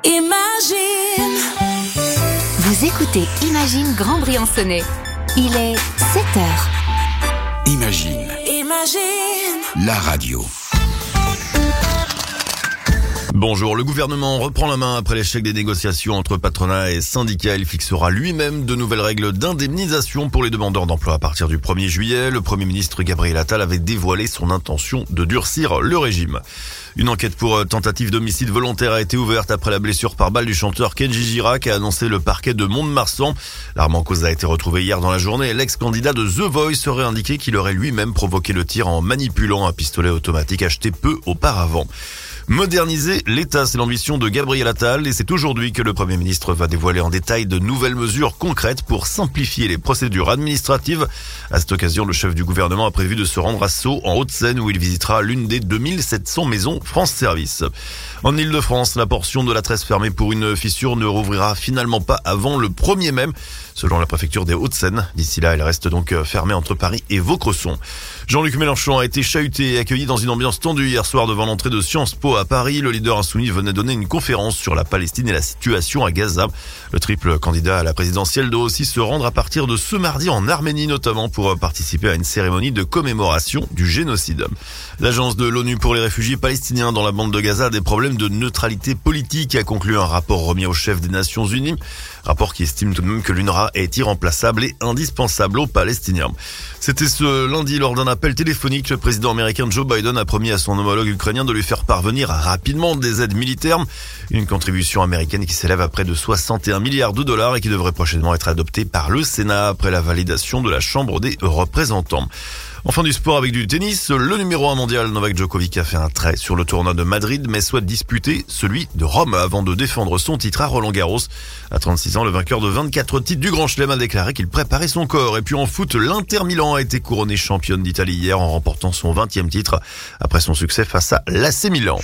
Imagine. Vous écoutez Imagine Grand Briançonnais. Il est 7h. Imagine. La radio. Bonjour, le gouvernement reprend la main après l'échec des négociations entre patronat et syndicats. Il fixera lui-même de nouvelles règles d'indemnisation pour les demandeurs d'emploi à partir du 1er juillet. Le Premier ministre Gabriel Attal avait dévoilé son intention de durcir le régime. Une enquête pour tentative d'homicide volontaire a été ouverte après la blessure par balle du chanteur Kenji Girac, a annoncé le parquet de Mont-de-Marsan. L'arme en cause a été retrouvée hier dans la journée. L'ex-candidat de The Voice aurait indiqué qu'il aurait lui-même provoqué le tir en manipulant un pistolet automatique acheté peu auparavant. Moderniser l'État, c'est l'ambition de Gabriel Attal et c'est aujourd'hui que le Premier ministre va dévoiler en détail de nouvelles mesures concrètes pour simplifier les procédures administratives. À cette occasion, le chef du gouvernement a prévu de se rendre à Sceaux, en Hauts-de-Seine, où il visitera l'une des 2700 maisons France Service. En Ile-de-France, la portion de la Tresse fermée pour une fissure ne rouvrira finalement pas avant le 1er mai, selon la préfecture des Hauts-de-Seine. D'ici là, elle reste donc fermée entre Paris et Vaucresson. Jean-Luc Mélenchon a été chahuté et accueilli dans une ambiance tendue hier soir devant l'entrée de Sciences Po à Paris. Le leader insoumis venait donner une conférence sur la Palestine et la situation à Gaza. Le triple candidat à la présidentielle doit aussi se rendre à partir de ce mardi en Arménie, notamment pour participer à une cérémonie de commémoration du génocide. L'agence de l'ONU pour les réfugiés palestiniens dans la bande de Gaza a des problèmes de neutralité politique, a conclu un rapport remis au chef des Nations Unies. Rapport qui estime tout de même que l'UNRWA est irremplaçable et indispensable aux Palestiniens. C'était ce lundi lors d'un appel téléphonique. Le président américain Joe Biden a promis à son homologue ukrainien de lui faire parvenir rapidement des aides militaires. Une contribution américaine qui s'élève à près de 61 milliards de dollars et qui devrait prochainement être adoptée par le Sénat après la validation de la Chambre des représentants. Enfin du sport avec du tennis, le numéro 1 mondial Novak Djokovic a fait un trait sur le tournoi de Madrid mais souhaite disputer celui de Rome avant de défendre son titre à Roland-Garros. À 36 ans, le vainqueur de 24 titres du Grand Chelem a déclaré qu'il préparait son corps. Et puis en foot, l'Inter Milan a été couronné championne d'Italie hier en remportant son 20e titre après son succès face à l'AC Milan.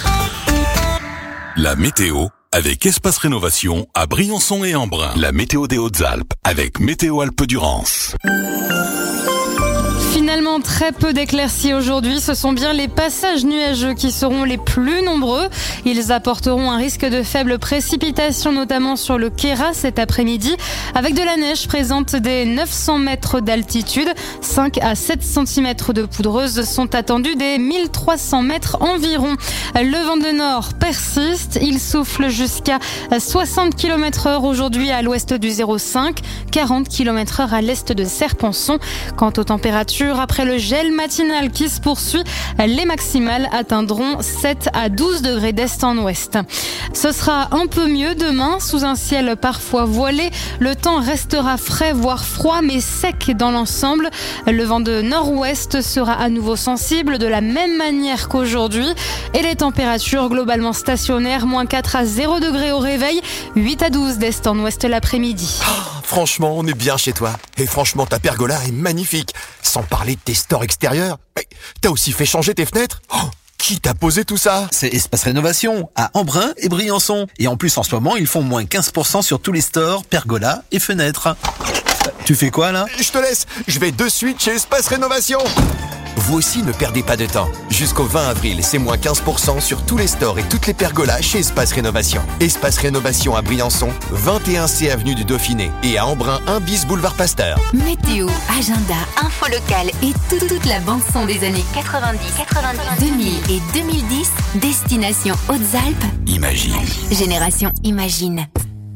La météo avec Espace Rénovation à Briançon et Embrun. La météo des Hautes-Alpes avec Météo Alpes-Durance. Finalement, très peu d'éclaircies aujourd'hui. Ce sont bien les passages nuageux qui seront les plus nombreux. Ils apporteront un risque de faibles précipitations, notamment sur le Queyras cet après-midi, avec de la neige présente des 900 mètres d'altitude. 5 à 7 cm de poudreuse sont attendus des 1300 mètres environ. Le vent de nord persiste. Il souffle jusqu'à 60 km/h aujourd'hui à l'ouest du 0,5, 40 km/h à l'est de Serpenson. Quant aux températures, après le gel matinal qui se poursuit, les maximales atteindront 7 à 12 degrés d'est en ouest. Ce sera un peu mieux demain, sous un ciel parfois voilé. Le temps restera frais, voire froid, mais sec dans l'ensemble. Le vent de nord-ouest sera à nouveau sensible de la même manière qu'aujourd'hui. Et les températures globalement stationnaires, moins 4 à 0 degrés au réveil, 8 à 12 d'est en ouest l'après-midi. Franchement, on est bien chez toi. Et franchement, ta pergola est magnifique. Sans parler de tes stores extérieurs. Mais t'as aussi fait changer tes fenêtres ? Qui t'a posé tout ça ? C'est Espace Rénovation, à Embrun et Briançon. Et en plus, en ce moment, ils font moins 15% sur tous les stores, pergolas et fenêtres. Tu fais quoi, là ? Je te laisse. Je vais de suite chez Espace Rénovation. Vous aussi, ne perdez pas de temps. Jusqu'au 20 avril, c'est moins 15% sur tous les stores et toutes les pergolas chez Espace Rénovation. Espace Rénovation à Briançon, 21C avenue du Dauphiné. Et à Embrun, 1 bis boulevard Pasteur. Météo, agenda, info locale et toute la bande-son des années 90, 2000 et 2010. Destination Hautes-Alpes. Imagine. Génération Imagine.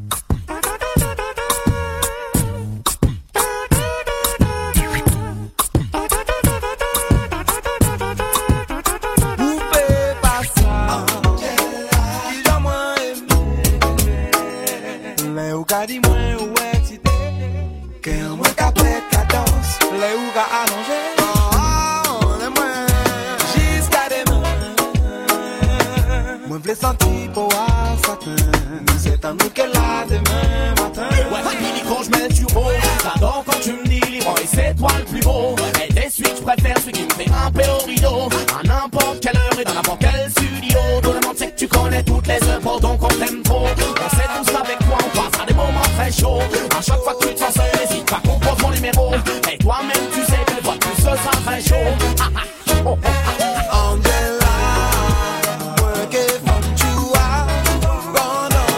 C'est un nous qu'elle a demain matin. Ouais, fini quand je mets le turbo. J'adore quand tu me dis libre et c'est toi le plus beau. Et des suites, je préfère celui qui me fait grimper au rideau. À n'importe quelle heure et dans n'importe quel studio. Tout le monde sait que tu connais toutes les œuvres, donc on t'aime trop. On sait tous avec toi, on passera des moments très chauds. À chaque fois que tu te sens seul, n'hésite pas, compose mon numéro. Et toi-même, tu sais que toi, tout ce sera très chaud. Angela, work it from you out. Gonna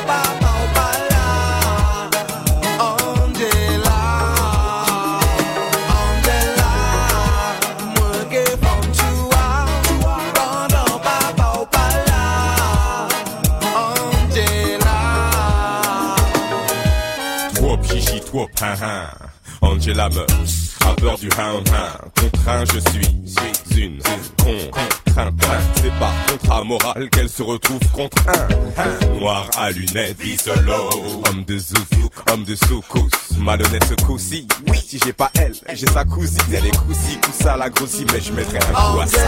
whoop, Angela meurt, a peur du hound, contraint je suis une contrainte. C'est par contrat moral qu'elle se retrouve contre un noir à lunettes, dit solo. Homme de zouk, homme de soukous, malhonnête ce coup-ci. Oui, si j'ai pas elle, j'ai sa cousine. Elle est coussi, ça la grossit, mais je mettrai un coup à ça.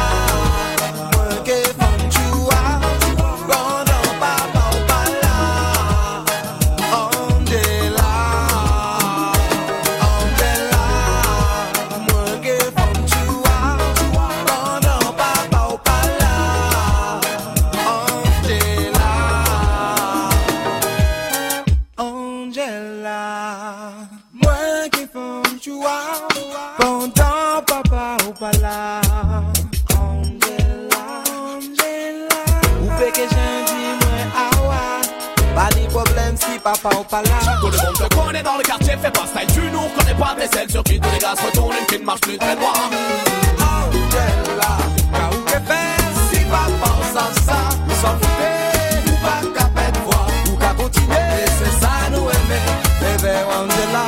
Papa ou pas là. Tout le monde te connaît dans le quartier, fais pas style, tu nous reconnais pas tes ailes sur qui tous les gars se retournent, une qui ne marche plus très droit. Angela, quand où t'es fait, si papa pense à ça, nous s'en foutait, nous pas qu'à peine voir, ou qu'à continuer, c'est ça nous aimer, bébé Angela.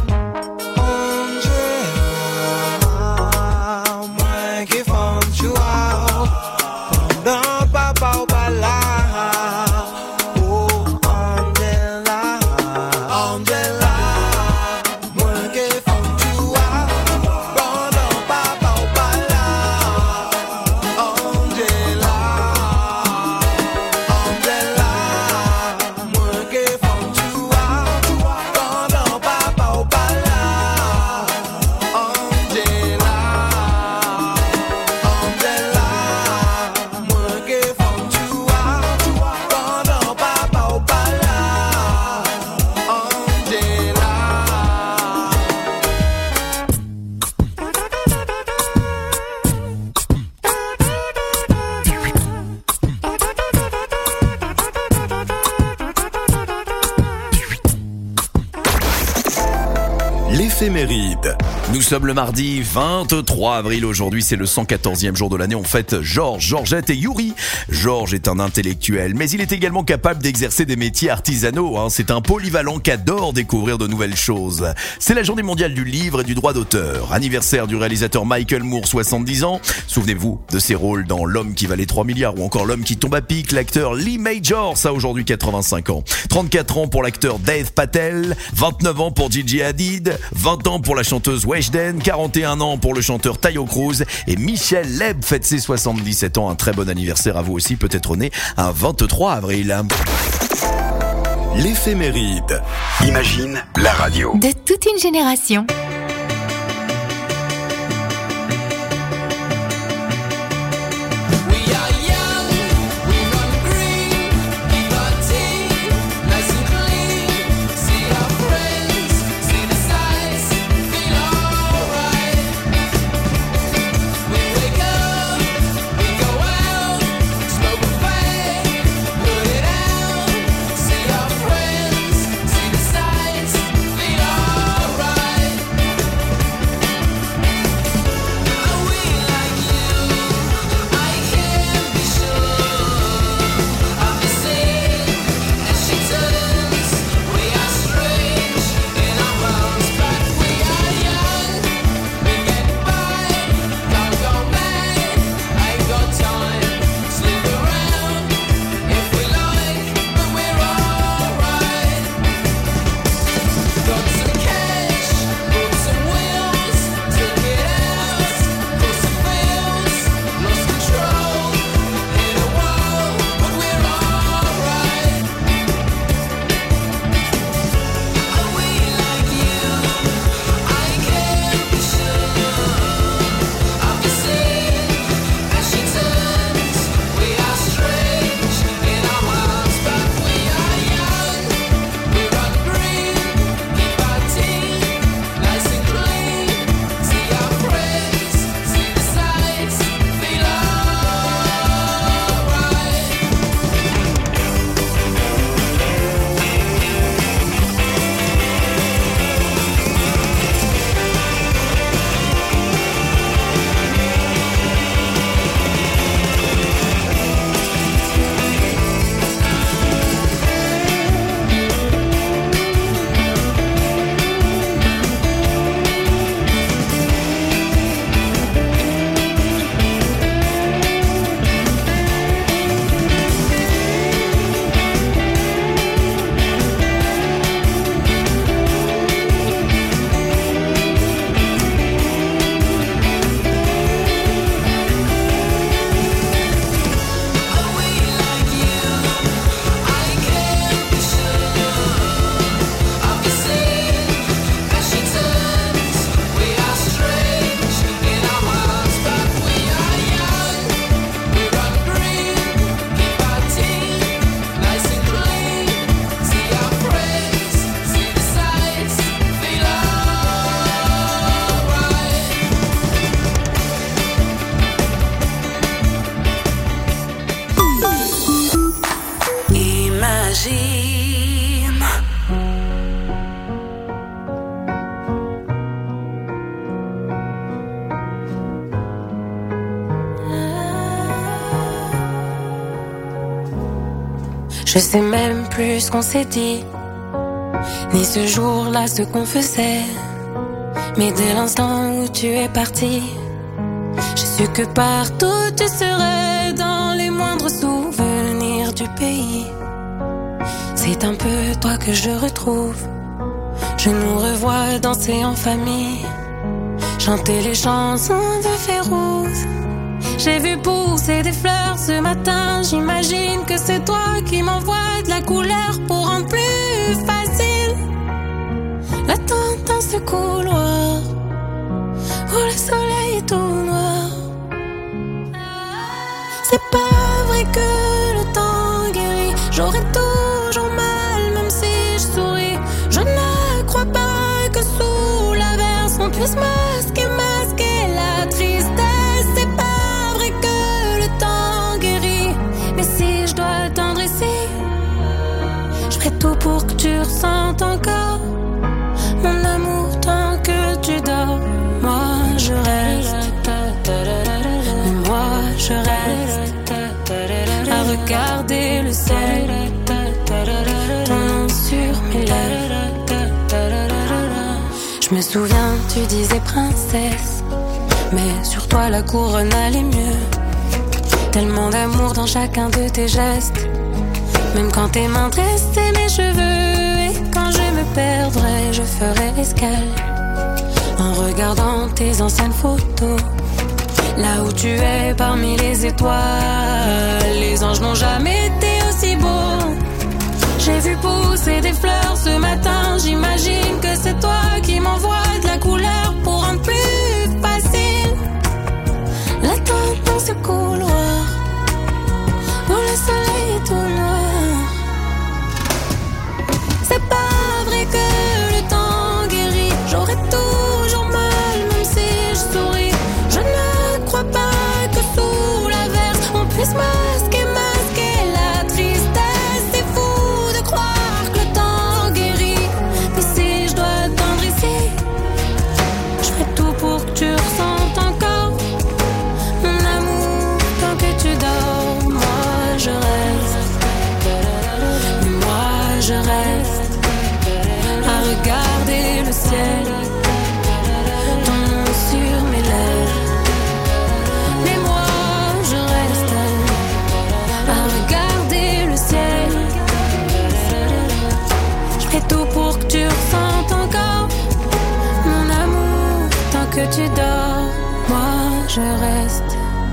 Angela, moi qui font tu vois, pendant papa ou pas là. Éphéméride. Nous sommes le mardi 23 avril. Aujourd'hui, c'est le 114e jour de l'année. On fête Georges, Georgette et Yuri. Georges est un intellectuel, mais il est également capable d'exercer des métiers artisanaux. C'est un polyvalent qui adore découvrir de nouvelles choses. C'est la journée mondiale du livre et du droit d'auteur. Anniversaire du réalisateur Michael Moore, 70 ans. Souvenez-vous de ses rôles dans L'homme qui valait 3 milliards ou encore L'homme qui tombe à pic. L'acteur Lee Majors a aujourd'hui 85 ans. 34 ans pour l'acteur Dave Patel. 29 ans pour Gigi Hadid. 20 ans pour la chanteuse Weshden, 41 ans pour le chanteur Tayo Cruz et Michel Leb fête ses 77 ans. Un très bon anniversaire à vous aussi, peut-être né un 23 avril. L'éphéméride. Imagine la radio. De toute une génération. Je sais même plus ce qu'on s'est dit, ni ce jour-là ce qu'on faisait. Mais dès l'instant où tu es parti, j'ai su que partout tu serais, dans les moindres souvenirs du pays. C'est un peu toi que je retrouve. Je nous revois danser en famille, chanter les chansons de Férouz. J'ai vu pousser des fleurs ce matin, j'imagine que c'est toi qui m'envoies de la couleur pour rendre plus facile l'attente dans ce couloir où le soleil est tout noir. C'est pas vrai que le temps guérit, j'aurais toujours mal même si je souris. Je ne crois pas que sous l'averse on puisse masquer la tristesse. C'est pas vrai que le temps guérit, mais si je dois attendre ici, je ferai tout pour que tu ressentes encore mon amour tant que tu dors. Moi je reste, moi je reste à regarder le ciel, ton nom sur mes lèvres. Je me souviens, tu disais princesse, mais sur toi la couronne allait mieux. Tellement d'amour dans chacun de tes gestes, même quand tes mains tressaient mes cheveux. Et quand je me perdrai, je ferai escale en regardant tes anciennes photos, là où tu es parmi les étoiles. Les anges n'ont jamais été aussi beaux. J'ai vu pousser des fleurs ce matin, j'imagine que c'est toi qui m'envoies de la couleur pour rendre plus facile l'attente dans ce couloir où le soleil est tout noir. C'est pas vrai que le temps guérit, j'aurais toujours mal même si je souris. Je ne crois pas que sous l'averse on puisse masquer la tristesse. C'est fou de croire que le temps guérit, mais si je dois attendre ici, je ferai tout pour que tu ressentes encore mon amour tant que tu dors. Moi je reste, moi je reste à regarder le ciel, ton nom sur mes lèvres. Mais moi je reste à regarder le ciel. Je ferai tout pour que tu ressentes encore mon amour tant que tu dors. Moi je reste.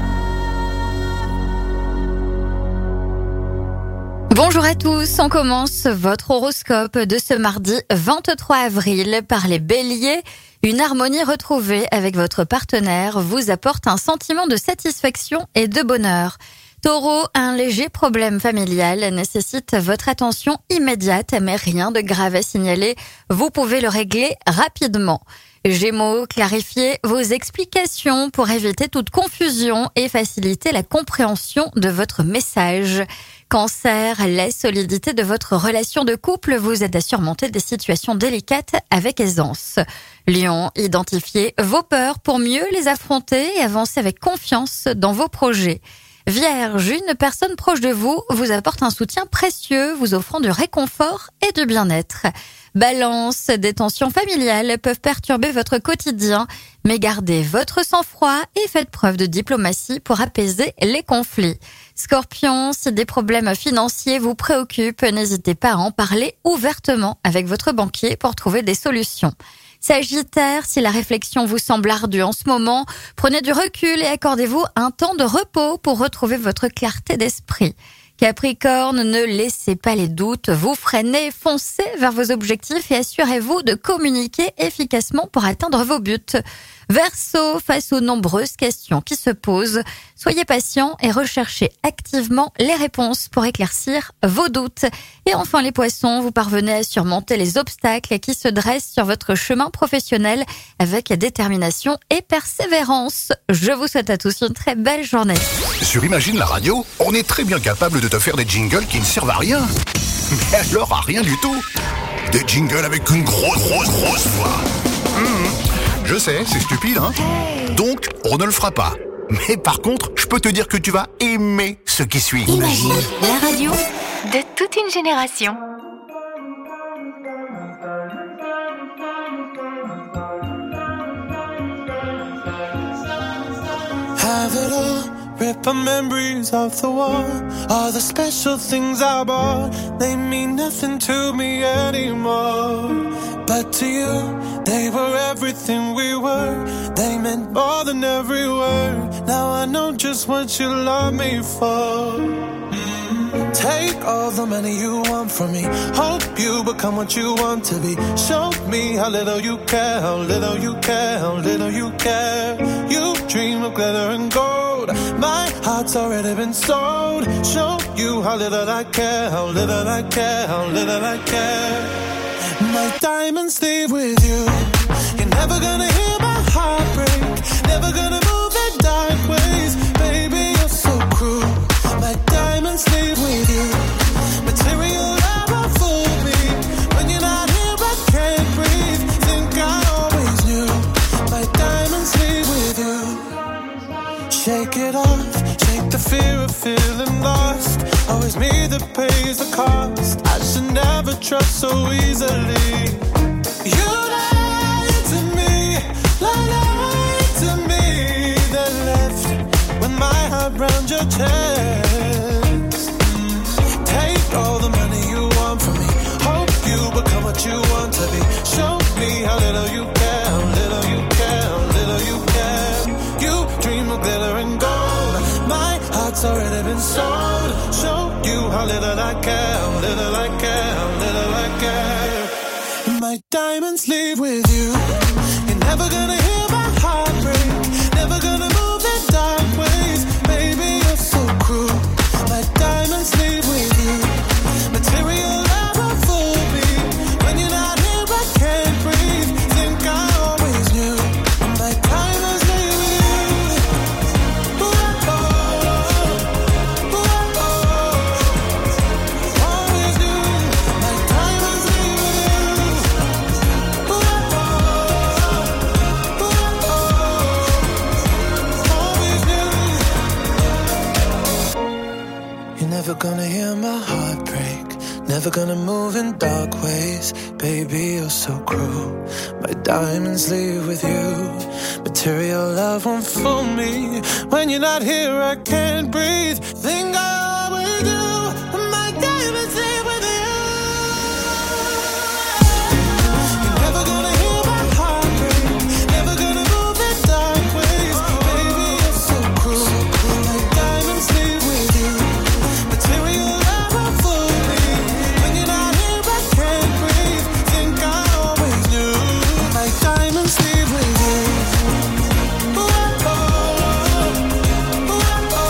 Bonjour à tous, on commence votre horoscope de ce mardi 23 avril par les béliers. Une harmonie retrouvée avec votre partenaire vous apporte un sentiment de satisfaction et de bonheur. Taureau, un léger problème familial nécessite votre attention immédiate, mais rien de grave à signaler. Vous pouvez le régler rapidement. Gémeaux, clarifiez vos explications pour éviter toute confusion et faciliter la compréhension de votre message. Cancer, la solidité de votre relation de couple vous aide à surmonter des situations délicates avec aisance. Lion, identifiez vos peurs pour mieux les affronter et avancer avec confiance dans vos projets. Vierge, une personne proche de vous vous apporte un soutien précieux, vous offrant du réconfort et du bien-être. Balance, des tensions familiales peuvent perturber votre quotidien, mais gardez votre sang-froid et faites preuve de diplomatie pour apaiser les conflits. Scorpion, si des problèmes financiers vous préoccupent, n'hésitez pas à en parler ouvertement avec votre banquier pour trouver des solutions. Sagittaire, si la réflexion vous semble ardue en ce moment, prenez du recul et accordez-vous un temps de repos pour retrouver votre clarté d'esprit. Capricorne, ne laissez pas les doutes vous freiner, foncez vers vos objectifs et assurez-vous de communiquer efficacement pour atteindre vos buts. Verseau, face aux nombreuses questions qui se posent, soyez patient et recherchez activement les réponses pour éclaircir vos doutes. Et enfin les poissons, vous parvenez à surmonter les obstacles qui se dressent sur votre chemin professionnel avec détermination et persévérance. Je vous souhaite à tous une très belle journée. Sur Imagine la radio, on est très bien capable de te faire des jingles qui ne servent à rien. Mais alors à rien du tout. Des jingles avec une grosse voix. Je sais, c'est stupide, hein. Donc, on ne le fera pas. Mais par contre, je peux te dire que tu vas aimer ce qui suit. Imagine la radio. de toute une génération. Have it all, rip our memories off the wall. All the special things I bought, they mean nothing to me anymore. But to you, they were everything we were. They meant more than every word. Now I know just what you love me for. Take all the money you want from me. Hope you become what you want to be. Show me how little you care, how little you care, how little you care. You dream of glitter and gold. My heart's already been sold. Show you how little I care, how little I care, how little I care. My diamonds leave with you. You're never gonna hear my heart break. Never gonna move in dark ways. Baby, you're so cruel. My diamonds leave with you. Material never fool me. When you're not here, I can't breathe. Think I always knew. My diamonds leave with you. Shake it off. Shake the fear of feeling lost. Always me that pays the cost. I should never trust so easily. You lied to me. Lied to me. Then left with my heart round your chest. Take all the money you want from me. Hope you become what you want to be. Show me how little you care, how little you care, how little you care. You dream of glitter and gold. My heart's already been sold. Show you how little I care, how little I care, how little I care. My diamonds leave with you. You're never gonna hear my heart break. Never gonna move in dark ways. Baby, you're so cruel. My diamonds leave with you. Material never fool me. When you're not here, I can't breathe. Think I always knew. My diamonds leave with you. Ooh, oh, ooh, oh, always knew. My diamonds leave with you. Ooh, oh, always knew. You're never gonna hear my heart break. Never gonna move in dark ways. Baby, you're so cruel. My diamonds leave with you. Material love won't fool me. When you're not here, I can't breathe. Think I always do. My diamonds leave with you. You're never gonna hear my heart break. Never gonna move in dark ways. Baby, you're so cruel. My diamonds leave with you. Material love won't fool me. When you're not here, I can't breathe. Think I always knew. My diamonds leave with you. Ooh, oh, ooh, oh,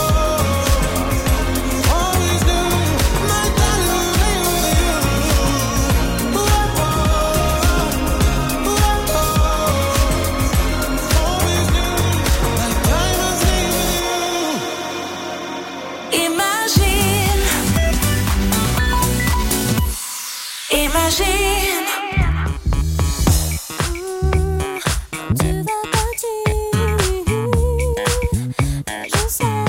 always knew. My diamonds leave with you. Ooh, oh, ooh, always knew. My diamonds leave with you. Imagine, imagine. Tu vas partir, je sais.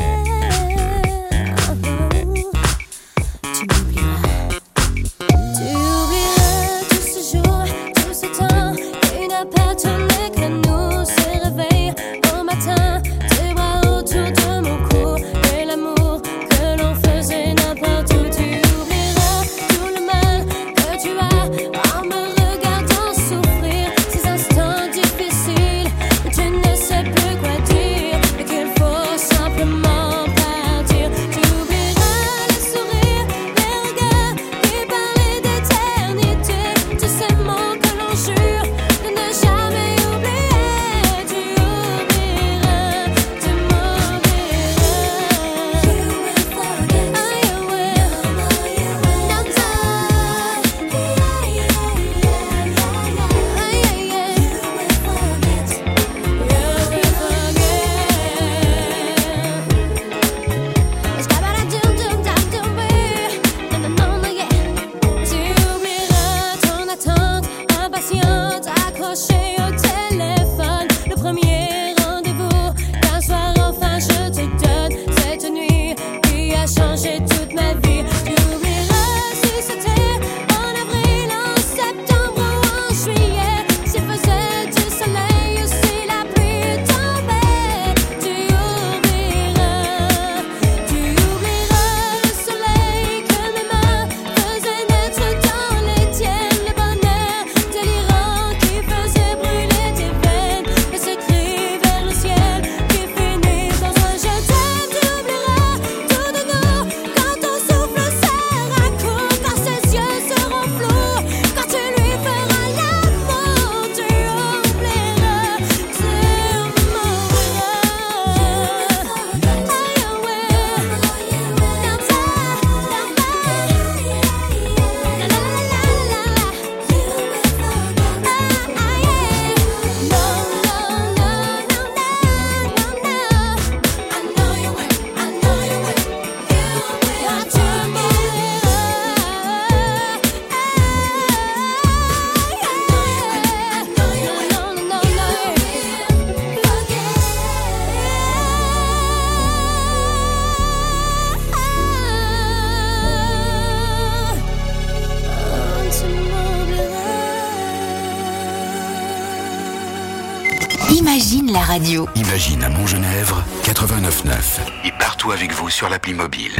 Tu oublieras tous ces jours, tout ce temps qui n'a pas tourné que nous. Se réveille au matin, tes bras autour de mon cou. Et l'amour que l'on faisait n'importe où. Tu oublieras tout le mal que tu as en me Imagine la radio. Imagine à Montgenèvre, 89.9. Et partout avec vous sur l'appli mobile.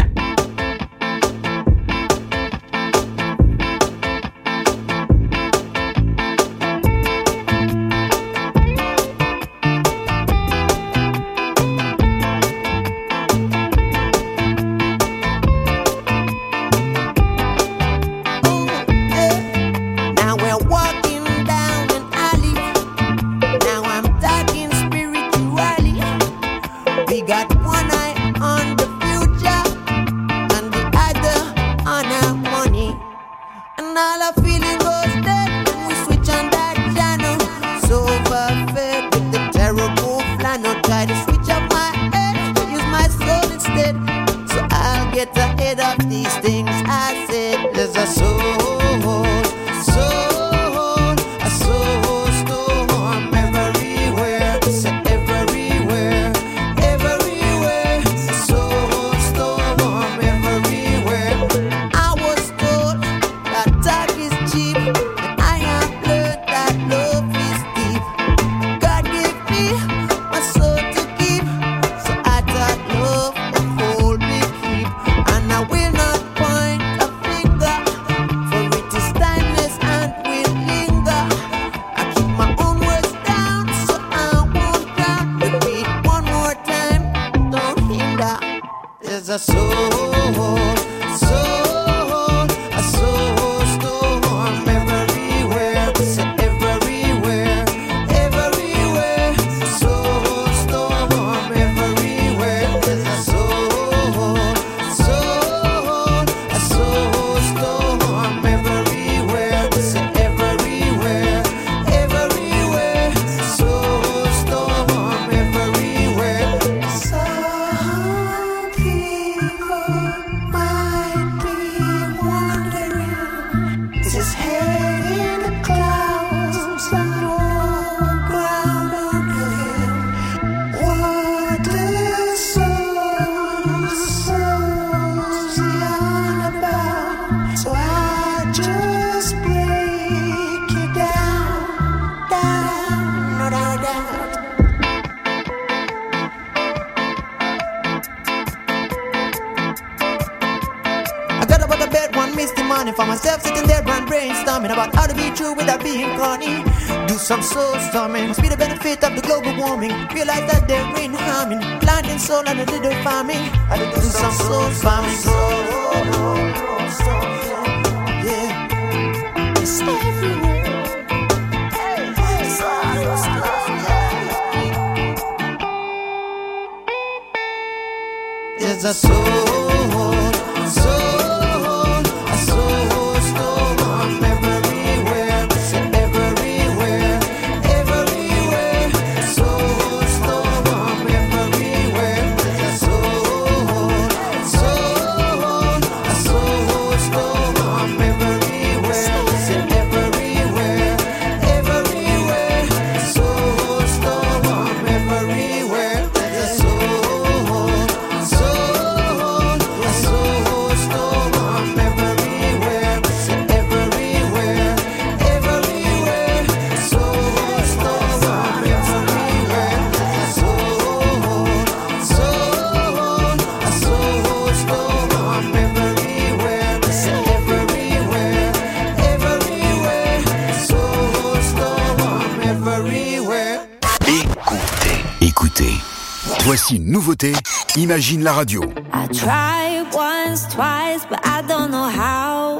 Voici une nouveauté, Imagine la radio. I tried once, twice, but I don't know how.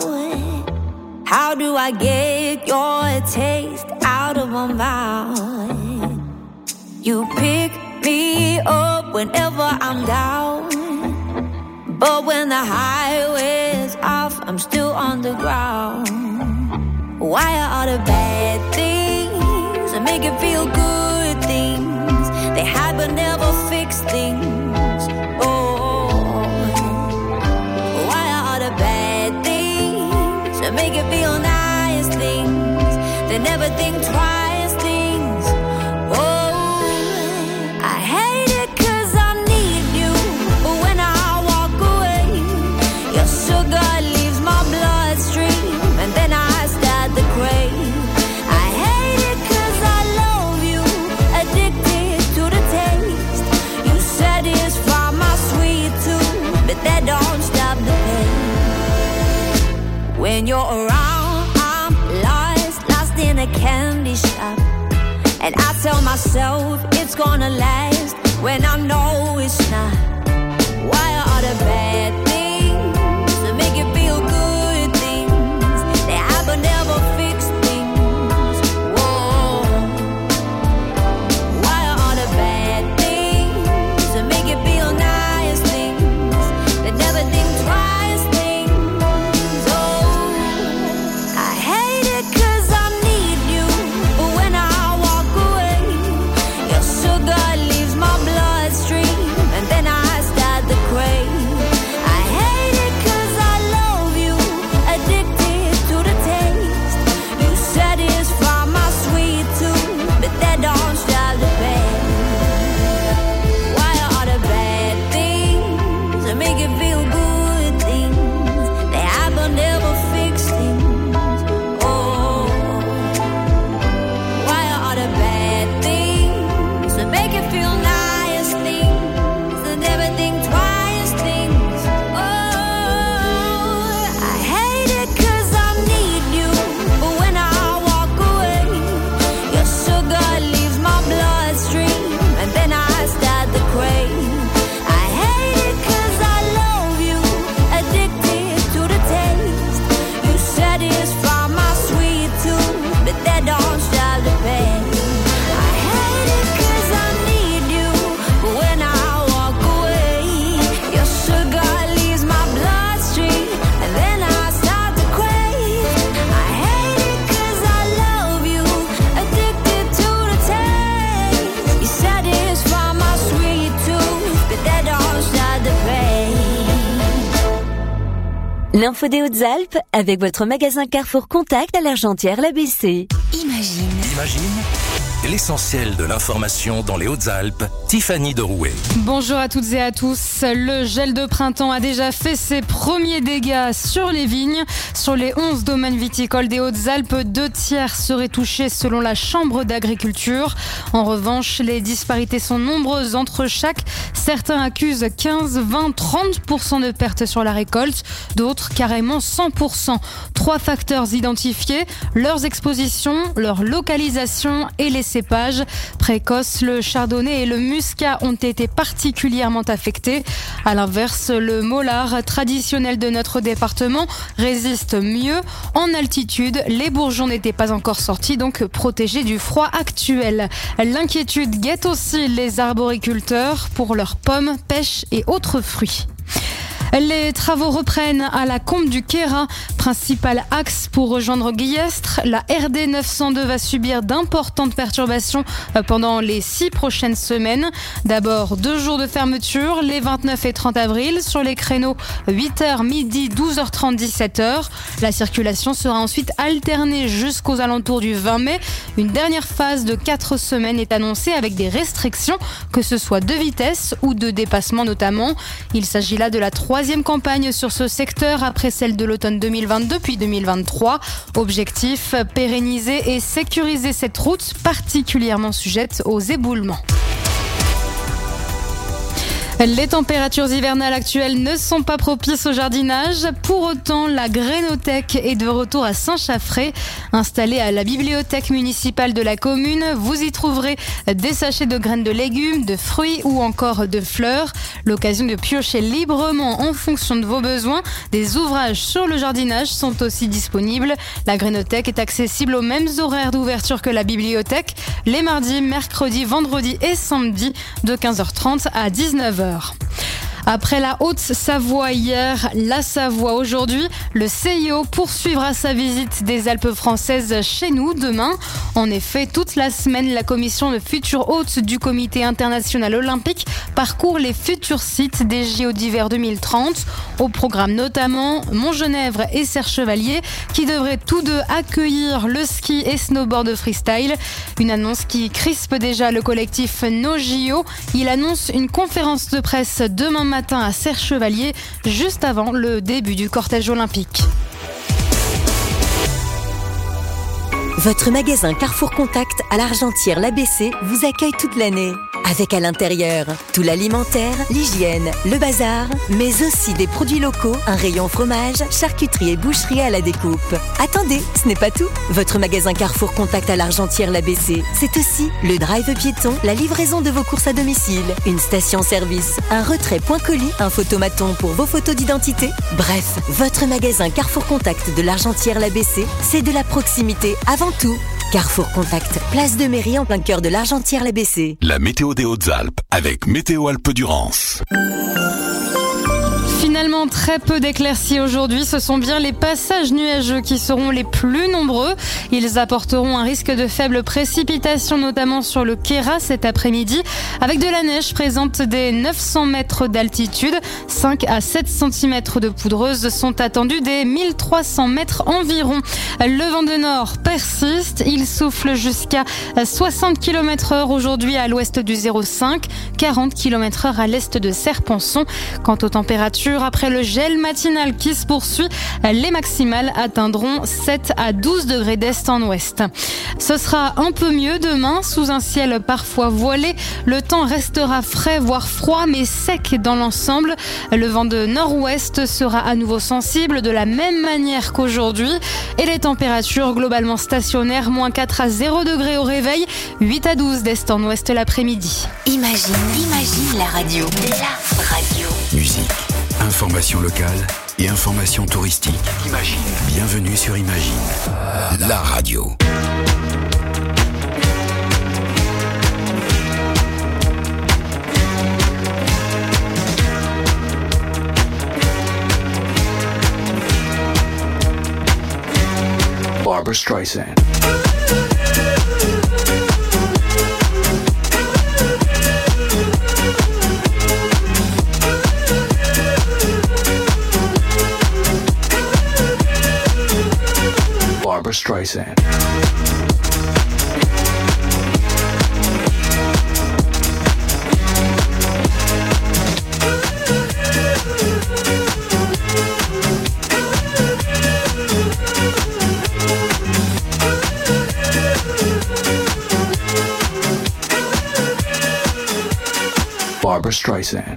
How do I get your taste out of my mouth? You pick me up whenever I'm down, but when the highway's off, I'm still on the ground. Why are all the bad things that make it feel good things? They hide but never fix things. Oh, why are all the bad things that make it feel nice things? They never think twice things. Oh, I hate it 'cause I need you, but when I walk away, your sugar leaves my bloodstream, and then I start to crave. I hate it 'cause I love you, addicted When you're around, I'm lost in a candy shop. And I tell myself it's gonna last when I know it's not. Why are all the bad things that make you feel good things? They happen, never fix things. Whoa. Why are all the bad things that make you feel nice things? That never think twice things. Oh, I hate it 'cause I need you, but when I walk away, your sugar leaves my bloodstream, and then I start to crave. I hate it 'cause I love you, addicted to the taste. You satisfy my sweet tooth, but that don't stop the pain. Why are all the bad things that make you feel good things? They happen, never fix things. Oh, why are all the bad things that make you feel nice things? That never think twice things. Oh, I hate it 'cause I need you, but when I walk away, your sugar leaves my bloodstream, and then I start to crave. I hate it 'cause I love you, addicted to the taste. You satisfy my sweet tooth, but that don't stop the pain. I hate it 'cause I need you, but when I walk away, your sugar leaves my bloodstream, and then I start to crave. I hate it 'cause I love you, addicted to the taste. You satisfy my sweet tooth, but that don't stop the pain. L'info des Hautes-Alpes avec votre magasin Carrefour Contact à l'Argentière-l'ABC. Imagine l'essentiel de l'information dans les Hautes-Alpes, Tiffany de Rouet. Bonjour à toutes et à tous. Le gel de printemps a déjà fait ses premiers dégâts sur les vignes. Sur les 11 domaines viticoles des Hautes-Alpes, 2/3 seraient touchés selon la Chambre d'agriculture. En revanche, les disparités sont nombreuses entre chaque. Certains accusent 15, 20, 30% de pertes sur la récolte, d'autres carrément 100%. 3 facteurs identifiés, leurs expositions, leur localisation et les cépages. Précoce, le chardonnay et le muscat ont été particulièrement affectés. À l'inverse, le mollard, traditionnel de notre département, résiste mieux. En altitude, les bourgeons n'étaient pas encore sortis, donc protégés du froid actuel. L'inquiétude guette aussi les arboriculteurs pour leurs pommes, pêches et autres fruits. Les travaux reprennent à la Combe du Queyras, principal axe pour rejoindre Guillestre. La RD 902 va subir d'importantes perturbations pendant les 6 prochaines semaines. D'abord, 2 jours de fermeture, les 29 et 30 avril, sur les créneaux 8h, midi, 12h30, 17h. La circulation sera ensuite alternée jusqu'aux alentours du 20 mai. Une dernière phase de 4 semaines est annoncée avec des restrictions, que ce soit de vitesse ou de dépassement notamment. Il s'agit là de la 3e campagne sur ce secteur après celle de l'automne 2022 puis 2023. Objectif, pérenniser et sécuriser cette route particulièrement sujette aux éboulements. Les températures hivernales actuelles ne sont pas propices au jardinage. Pour autant, la Grainothèque est de retour à Saint-Chaffré. Installée à la bibliothèque municipale de la commune, vous y trouverez des sachets de graines de légumes, de fruits ou encore de fleurs. L'occasion de piocher librement en fonction de vos besoins. Des ouvrages sur le jardinage sont aussi disponibles. La Grainothèque est accessible aux mêmes horaires d'ouverture que la bibliothèque, les mardis, mercredis, vendredis et samedis de 15h30 à 19h. Après la Haute-Savoie hier, la Savoie aujourd'hui, le CIO poursuivra sa visite des Alpes françaises chez nous demain. En effet, toute la semaine, la commission de futurs hôtes du Comité international olympique parcourt les futurs sites des JO d'hiver 2030. Au programme notamment Montgenèvre et Serre-Chevalier qui devraient tous deux accueillir le ski et snowboard freestyle. Une annonce qui crispe déjà le collectif Nos JO. Il annonce une conférence de presse demain matin à Serre-Chevalier, juste avant le début du cortège olympique. Votre magasin Carrefour Contact à l'Argentière-l'ABC vous accueille toute l'année. avec à l'intérieur tout l'alimentaire, l'hygiène, le bazar, mais aussi des produits locaux, un rayon fromage, charcuterie et boucherie à la découpe. Attendez, ce n'est pas tout. Votre magasin Carrefour Contact à l'Argentière-l'ABC, c'est aussi le drive piéton, la livraison de vos courses à domicile, une station-service, un retrait point colis, un photomaton pour vos photos d'identité. Bref, votre magasin Carrefour Contact de l'Argentière-l'ABC, c'est de la proximité avant tout. Carrefour Contact, place de mairie en plein cœur de l'Argentière-l'ABC. La météo des Hautes-Alpes avec Météo Alpes-Durance. Finalement, très peu d'éclaircies aujourd'hui. Ce sont bien les passages nuageux qui seront les plus nombreux. Ils apporteront un risque de faibles précipitations, notamment sur le Queyras cet après-midi, avec de la neige présente des 900 mètres d'altitude. 5 à 7 cm de poudreuse sont attendus des 1300 mètres environ. Le vent de nord persiste. Il souffle jusqu'à 60 km/h aujourd'hui à l'ouest du 05, 40 km/h à l'est de Serpenson. Quant aux températures, après le gel matinal qui se poursuit, les maximales atteindront 7 à 12 degrés d'est en ouest. Ce sera un peu mieux demain, sous un ciel parfois voilé. Le temps restera frais, voire froid, mais sec dans l'ensemble. Le vent de nord-ouest sera à nouveau sensible de la même manière qu'aujourd'hui. Et les températures globalement stationnaires, moins 4 à 0 degrés au réveil, 8 à 12 d'est en ouest l'après-midi. Imagine la radio. La radio. Musique, information locale et information touristique. Imagine. Bienvenue sur Imagine, la radio. Barbra Streisand. Barbra Streisand. Barbra Streisand.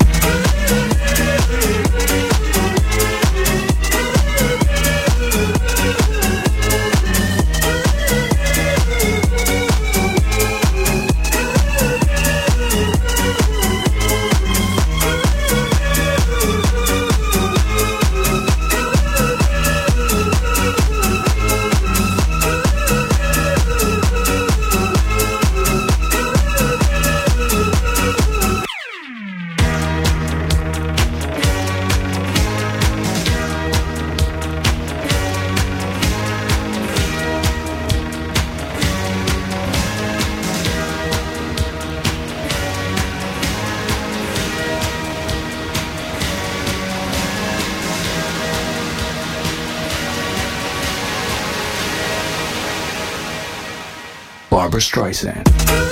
Barbra Streisand.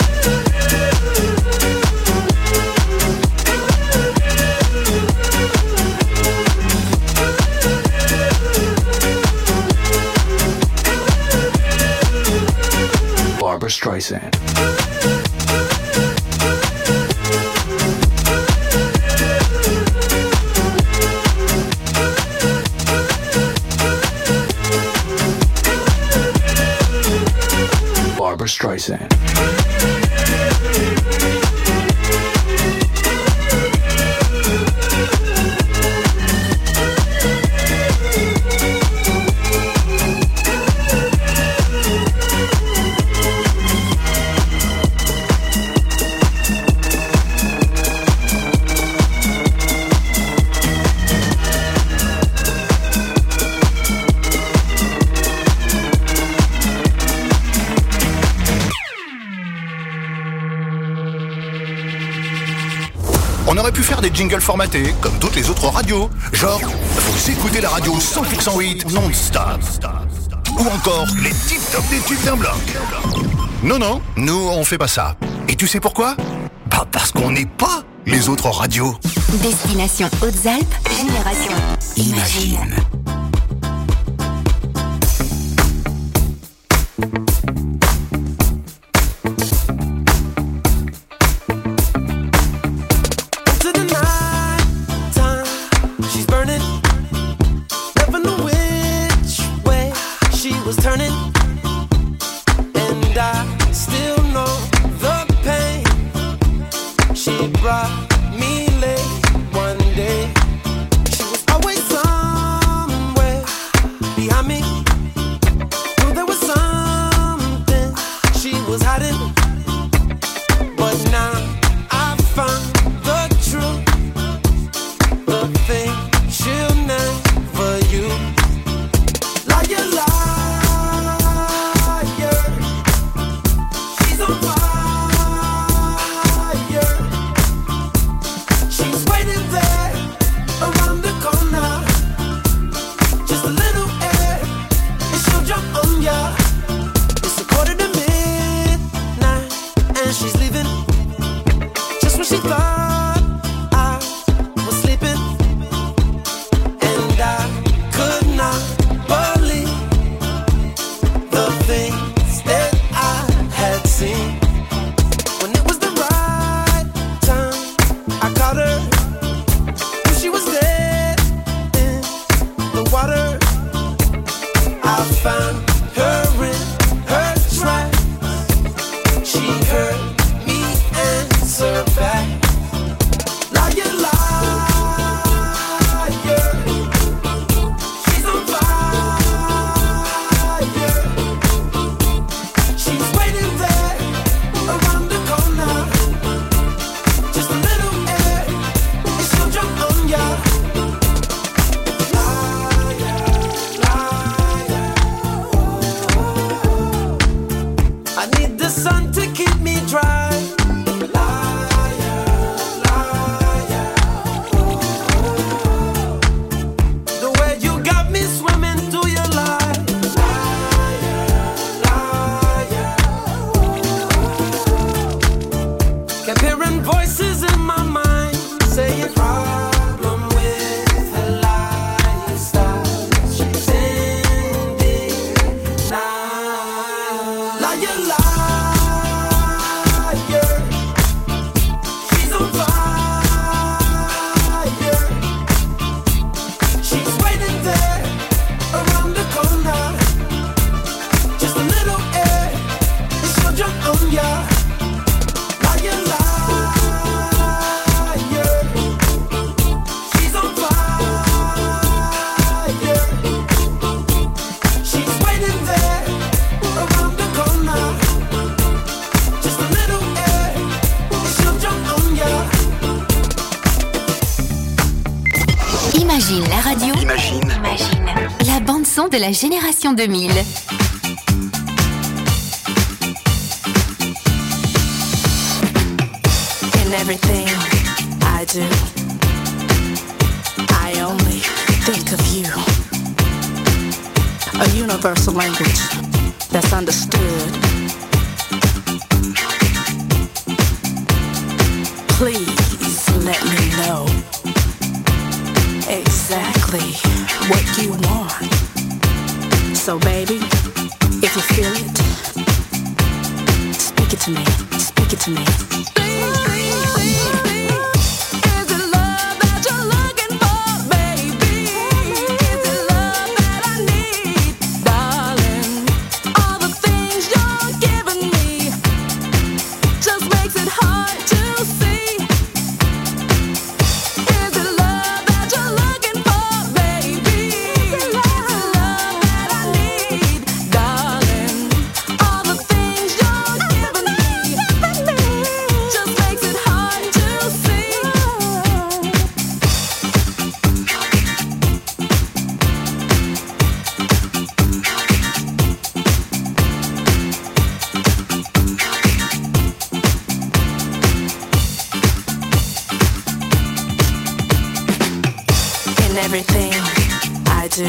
Barbra Streisand. Barbra Streisand. On aurait pu faire des jingles formatés, comme toutes les autres radios. Genre, vous écoutez la radio 100% 8 non-stop. Ou encore, les tip-top des tubes d'un bloc. Non, nous, on fait pas ça. Et tu sais pourquoi ? Bah, parce qu'on n'est pas les autres radios. Destination Hautes-Alpes, génération Imagine. was turning, and I still know the pain. She brought me late one day. She was always somewhere behind me. Knew there was something she was hiding, but now I found the truth. The thing she'll never use. Liar, liar, she's on fire. She's waiting there around the corner. Just a little air and she'll jump on ya. It's 1:45 and she's leaving just when she thought I was sleeping. And I could not believe the things that I had seen. When it was the right time, I caught her. Knew she was dead in the water. I found her in her tracks. She heard me answer back. Liar, liar, she's on fire. She's waiting there around the corner. Just a little air and she'll jump on ya. Liar, liar. I need the sun to keep me dry. Liar, liar. The way you got me swimming through your life. Liar, liar. Kept hearing voices in my mind saying problem with her lifestyle. She's in denial. Liar, liar, she's on fire. She's waiting there around the corner. Just a little air and she'll jump on ya. Liar, liar, she's on fire. She's waiting there around the corner. Just a little air and she'll jump on ya. Imagine la radio. Imagine. La bande son de la génération 2000. In everything I do, I only think of you. A universal language that's understood. Please let me know exactly what you want. So baby, if you feel it, speak it to me, speak it to me. Everything I do,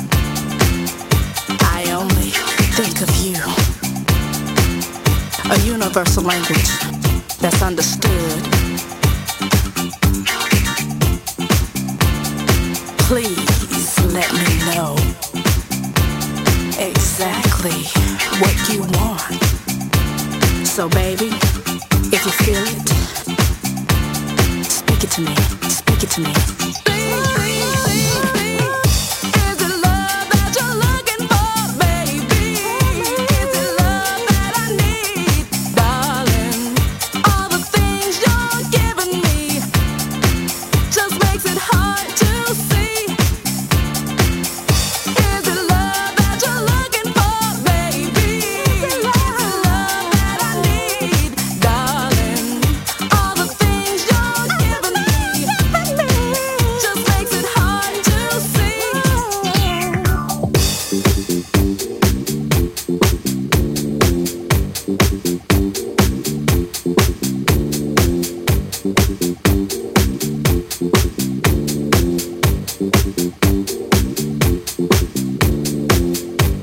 I only think of you. A universal language that's understood. Please let me know exactly what you want. So baby, if you feel it, speak it to me, speak it to me. Is it love that you're looking for, baby?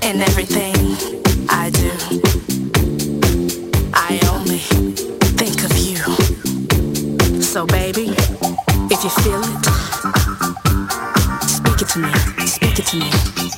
In everything I do, I only think of you. So baby, if you feel it, speak it to me, speak it to me.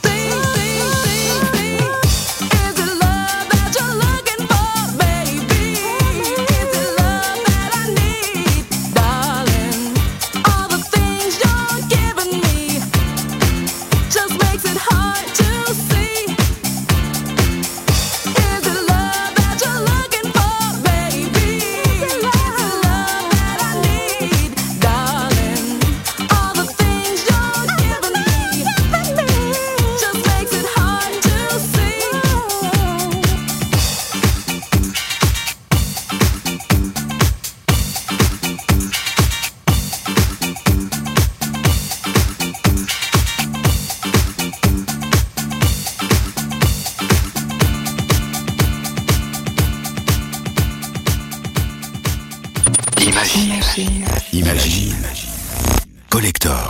Imagine. Collector.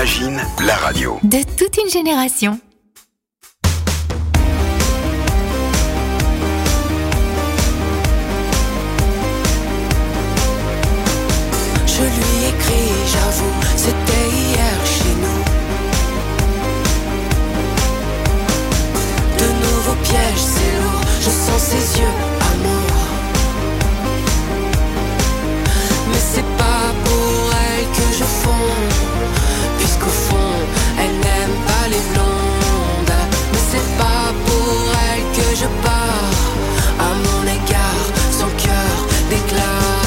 Imagine, la radio. De toute une génération. Je lui écris, j'avoue, c'était hier chez nous. De nouveaux pièges, c'est lourd, je sens ses yeux, amour. Mais c'est pas pour elle que je fonds, puisqu'au fond, elle n'aime pas les blondes. Mais c'est pas pour elle que je pars, à mon égard, son cœur déclare.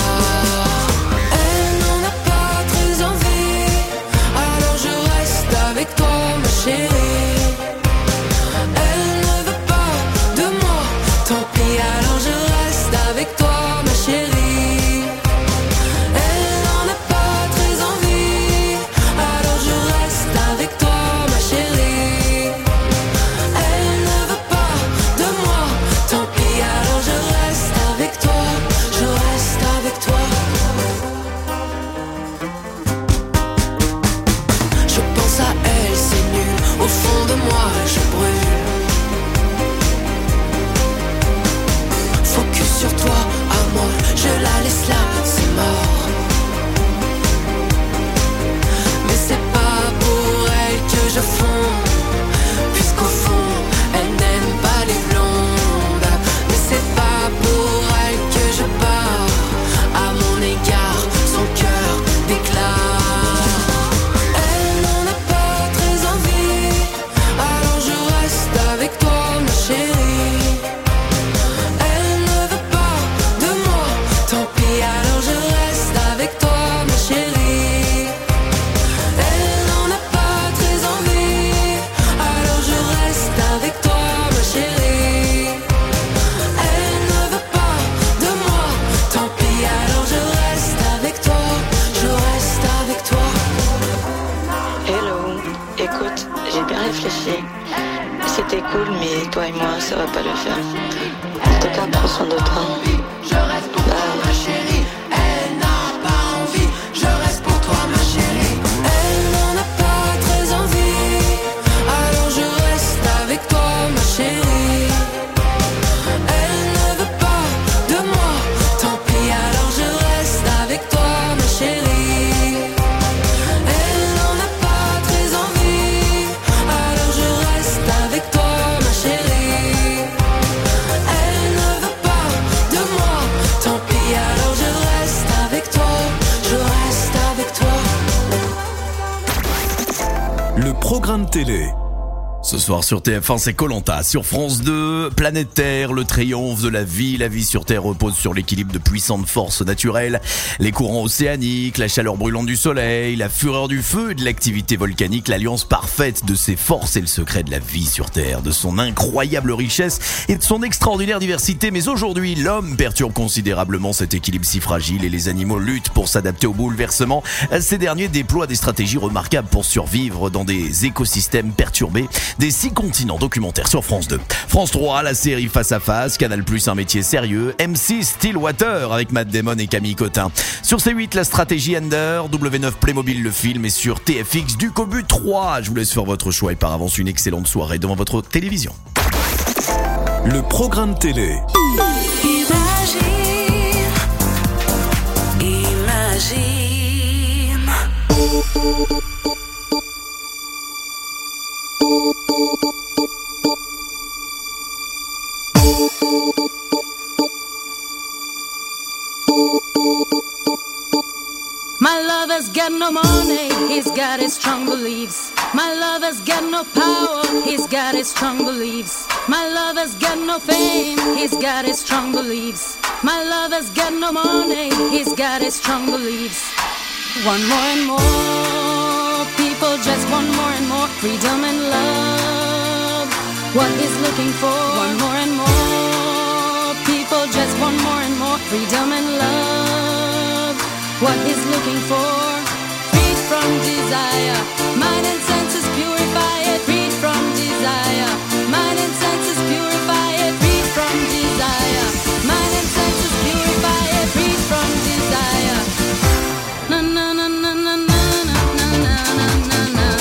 Avec toi ma chérie, elle ne veut pas de moi, tant pis alors je reste avec toi ma chérie. Elle n'en a pas très envie, alors je reste avec toi ma chérie. Elle ne veut pas de moi, tant pis alors je reste avec toi, je reste avec toi. Je pense à elle, c'est nul, au fond de moi je brûle. Focus sur toi, à moi, je la laisse là, c'est mort. Mais c'est pas pour elle que je fonds, puisqu'au fond, elle n'aime pas les blondes. Mais c'est pas pour elle que je pars, à mon égard, son cœur déclare. Avec toi ma chérie, elle ne veut pas de moi, tant pis alors je reste avec toi ma chérie. Elle n'en a pas très envie, alors je reste avec toi ma chérie. Elle ne veut pas de moi, tant pis alors je reste avec toi, je reste avec toi. Hello, écoute, j'ai bien réfléchi. C'était cool, mais toi et moi, ça va pas le faire. En tout cas, prends soin de toi. Je reste pour toi, ma chérie. Elle n'a pas envie. Je reste pour toi, ma chérie. Elle n'en a pas très envie. Alors je reste avec toi, ma chérie. Elle ne veut pas de moi. Tant pis, alors je reste avec toi, ma chérie. Elle n'en a pas très envie. Alors je reste avec toi, ma chérie. Elle ne veut pas de moi, tant pis alors je reste avec toi, je reste avec toi. Le programme télé. Ce soir sur TF1, c'est Koh-Lanta. Sur France 2, Planète Terre, le triomphe de la vie. La vie sur Terre repose sur l'équilibre de puissantes forces naturelles. Les courants océaniques, la chaleur brûlante du soleil, la fureur du feu et de l'activité volcanique. L'alliance parfaite de ces forces et le secret de la vie sur Terre, de son incroyable richesse et de son extraordinaire diversité. Mais aujourd'hui, l'homme perturbe considérablement cet équilibre si fragile et les animaux luttent pour s'adapter au bouleversement. Ces derniers déploient des stratégies remarquables pour survivre dans des écosystèmes perturbés. Des 6 continents documentaires sur France 2. France 3, la série Face à Face. Canal+, un métier sérieux. M6, Stillwater avec Matt Damon et Camille Cotin. Sur C8, la stratégie Ender. W9, Playmobil, le film. Et sur TFX, Duc au but 3. Je vous laisse faire votre choix et par avance une excellente soirée devant votre télévision. Le programme télé. Imagine. My lover's got no money, he's got his strong beliefs. My lover's got no power, he's got his strong beliefs. My lover's got no fame, he's got his strong beliefs. My lover's got no money, he's got his strong beliefs. One more and more, people just want more and more freedom and love. What he's looking for, one more and more, people just want more and more freedom and love. What he's looking for, freed from desire, mind and senses purify it, freed from desire, mind and senses purify it, freed from desire, mind and senses purify it, freed from desire. Na na na na na na na na na na.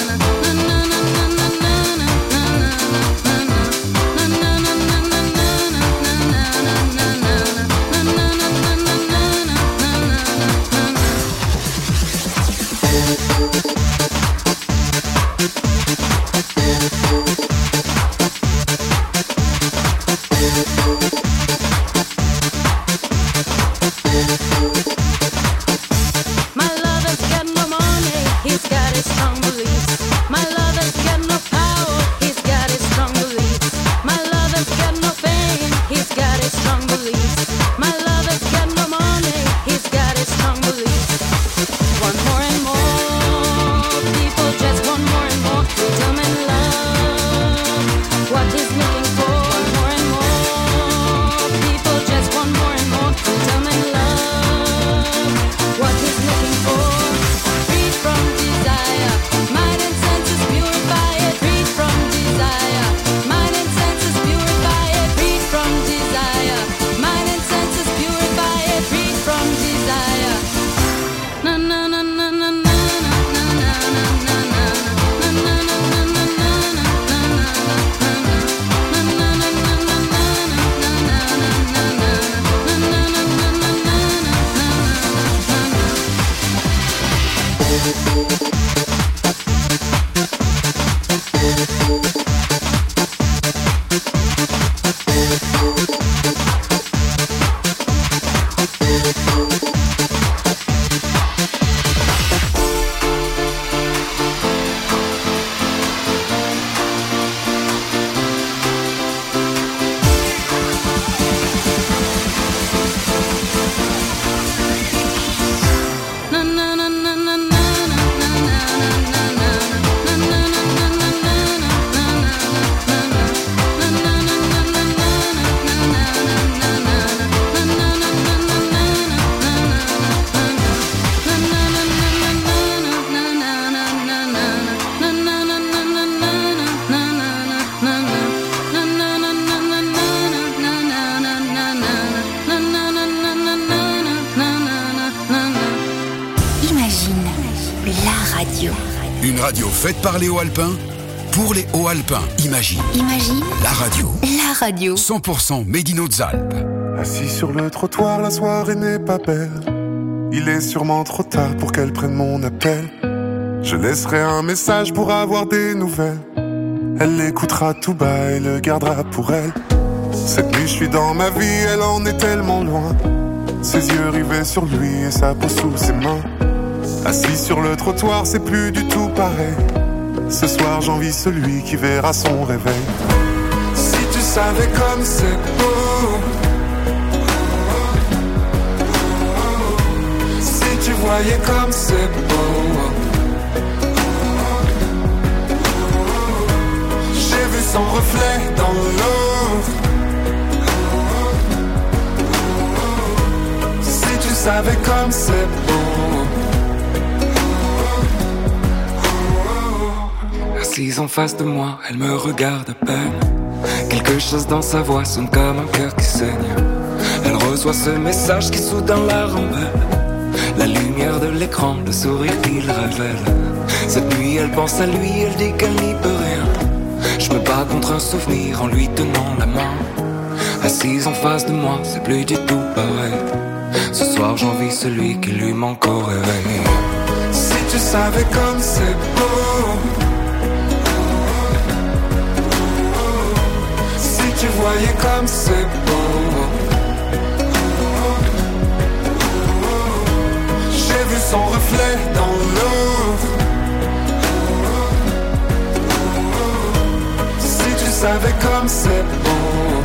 he's got his strong beliefs. My lover's got no power, he's got his strong beliefs. My lover's got no fame, he's got his strong beliefs. My lover's got no money, he's got his strong beliefs. Want more and more, people just want more and more. Freedom and love, what he's looking for. Want more and more, people just want more and more. Freedom and love, what he's looking for. Free from desire, mind and senses purify it. Free from desire, mind and senses purify it. Free from desire, mind and senses purify it. Free from desire. Na na na na na na. Une radio faite par les Hauts-Alpins, pour les Hauts-Alpins. Imagine. Imagine. La radio. La radio. 100% Made in Hautes-Alpes. Assis sur le trottoir, la soirée n'est pas belle. Il est sûrement trop tard pour qu'elle prenne mon appel. Je laisserai un message pour avoir des nouvelles. Elle l'écoutera tout bas et le gardera pour elle. Cette nuit je suis dans ma vie, elle en est tellement loin. Ses yeux rivés sur lui et sa peau sous ses mains. Assis sur le trottoir, c'est plus du tout pareil. Ce soir j'envie celui qui verra son réveil. Si tu savais comme c'est beau, si tu voyais comme c'est beau. J'ai vu son reflet dans l'eau. Si tu savais comme c'est beau. Assise en face de moi, elle me regarde à peine. Quelque chose dans sa voix sonne comme un cœur qui saigne. Elle reçoit ce message qui soudain la rend belle. La lumière de l'écran, le sourire qu'il révèle. Cette nuit elle pense à lui, elle dit qu'elle n'y peut rien. Je me bats contre un souvenir en lui tenant la main. Assise en face de moi, c'est plus du tout pareil. Ce soir j'envie celui qui lui manque au réveil. Si tu savais comme c'est beau. Si tu voyais comme c'est beau. J'ai vu son reflet dans l'eau. Si tu savais comme c'est beau.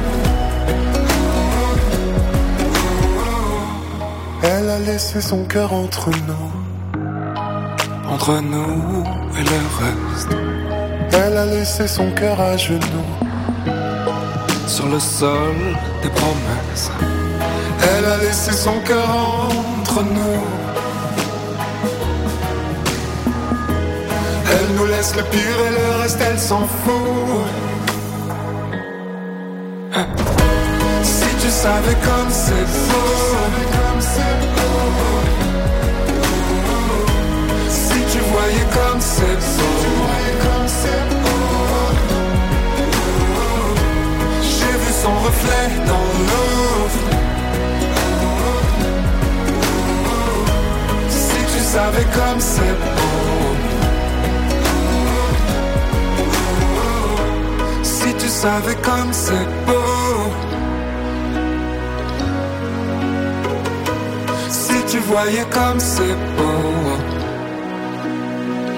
Elle a laissé son cœur entre nous et le reste. Elle a laissé son cœur à genoux sur le sol des promesses. Elle a laissé son cœur entre nous. Elle nous laisse le pire et le reste elle s'en fout. Si tu savais comme c'est beau. Si tu voyais comme c'est beau. J'ai vu son reflet dans l'eau. Si tu savais comme c'est beau. Si tu savais comme c'est beau. Si tu voyais comme c'est beau.